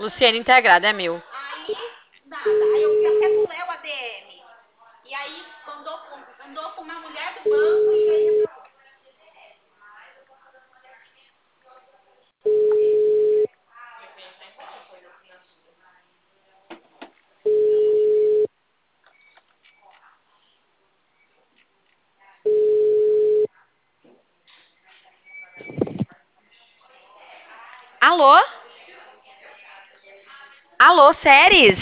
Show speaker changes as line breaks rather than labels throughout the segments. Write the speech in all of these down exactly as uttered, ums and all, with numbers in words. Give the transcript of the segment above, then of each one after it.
Luciene Integrada, é meu.
Aí, nada. Aí eu vi até do Léo A D M. E aí mandou com, mandou com uma mulher do banco e aí resolveu.
Alô? Alô, Séries?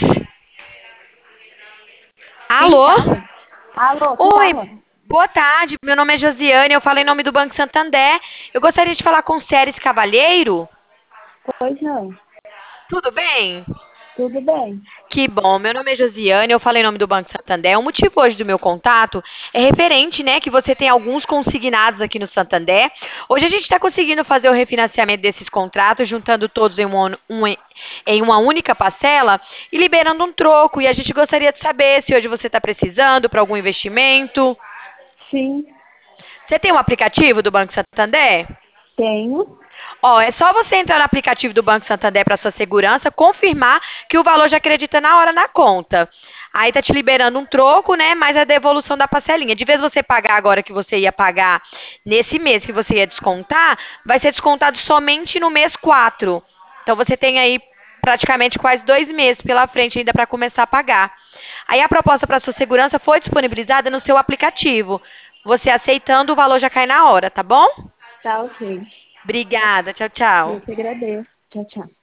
Quem
Alô?
fala? Alô, quem
Oi,
fala?
boa tarde. Meu nome é Josiane, eu falo em nome do Banco Santander. Eu gostaria de falar com Séries Cavalheiro.
Pois não.
Tudo bem?
Tudo bem.
Que bom, meu nome é Josiane, eu falo em nome do Banco Santander. O motivo hoje do meu contato é referente, né, que você tem alguns consignados aqui no Santander. Hoje a gente está conseguindo fazer o refinanciamento desses contratos, juntando todos em uma, um- em uma única parcela e liberando um troco. E a gente gostaria de saber se hoje você está precisando para algum investimento.
Sim,
Você tem um aplicativo do Banco Santander?
tenho.
Ó, é só você entrar no aplicativo do Banco Santander para sua segurança, confirmar que o valor já acredita na hora na conta. Aí tá te liberando um troco, né? Mais a devolução da parcelinha. De vez você pagar agora que você ia pagar nesse mês que você ia descontar, vai ser descontado somente no mês quatro. Então você tem aí praticamente quase dois meses pela frente ainda para começar a pagar. Aí a proposta para sua segurança foi disponibilizada no seu aplicativo. Você aceitando, o valor já cai na hora, tá bom?
Tá ok.
Obrigada. Tchau, tchau.
Eu que agradeço. Tchau, tchau.